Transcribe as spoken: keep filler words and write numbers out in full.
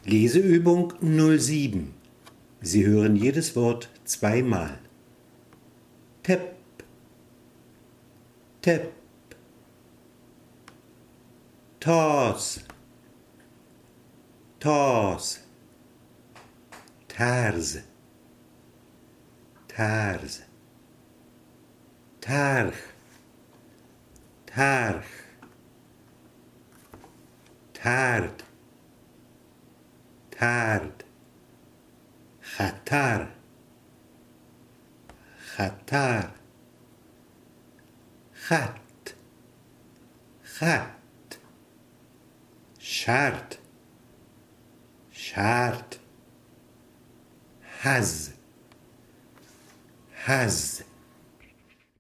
Leseübung null sieben. Sie hören jedes Wort zweimal. Tepp, Tepp, Toss, Toss, Terz, Terz, Terch, Terch, Terd, Terd, خطر، خطر، خط، خط، شرط، شرط، حز، حز